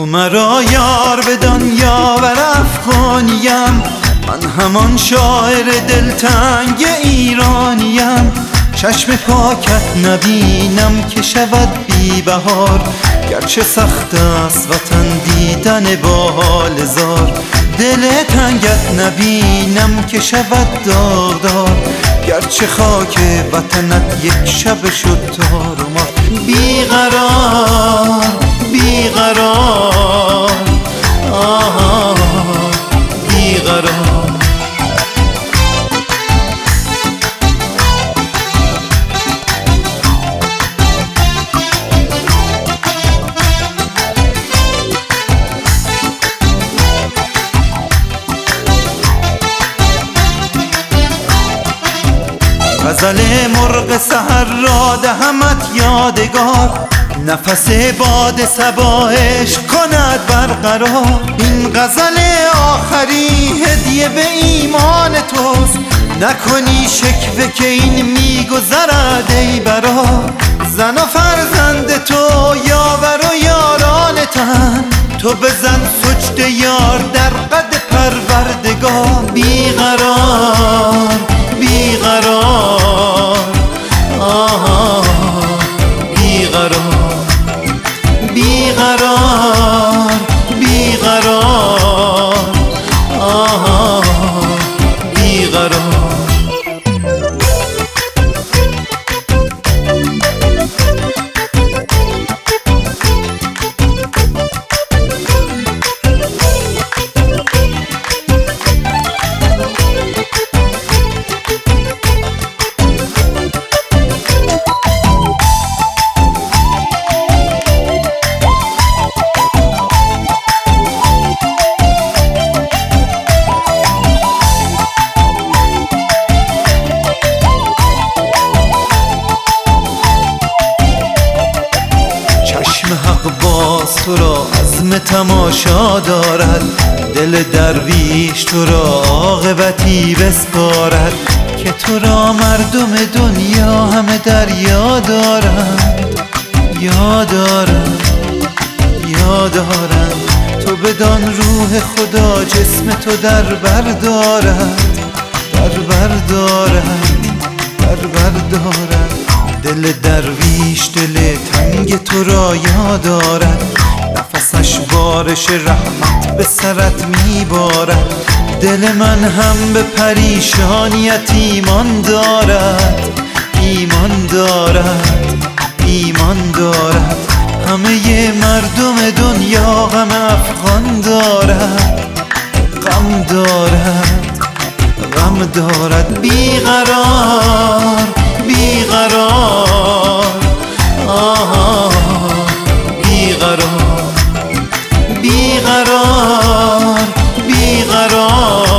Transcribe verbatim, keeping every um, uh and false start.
تو مرا یار بدان یاور افغانیم، من همان شاعر دلتنگ ایرانیم. چشم پاکت نبینم که شود بی بهار، گرچه سخت است وطن دیدن با حال زار. دل تنگت نبینم که شود داغدار، گرچه خاک وطنت یک شب شد تار و مار. بیقرار بیقرار آه بیقرار. غزل مرغ سحر را دهمت یادگار، نفس باد صبا عشق کند برقرار. این غزل آخری هدیه به ایمان توست، نکنی شکوه که این میگذرد ای برار. زن و فرزند تو یاور و یاران تن، تو بزن سجده یار در قد پروردگار. بیقرار بیقرار آه بیقرار بیقرار بیقرار آه بیقرار. حق باز تو را عزم تماشا دارد، دل درویش تو را عاقبتی بسپارد. که تو را مردم دنیا همه دریا دارند، یاد دارند یاد دارند. تو بدان روح خدا جسم تو در بردارد، در بردارد در بردارد. دل درویش دل تنگ تو را یاد دارد، نفسش بارش رحمت به سرت میبارد. دل من هم به پریشانیت ایمان دارد، ایمان دارد ایمان دارد. همه مردم دنیا غم افغان دارد، غم دارد غم دارد. بیقرار بیقرار آه بیقرار بیقرار بیقرار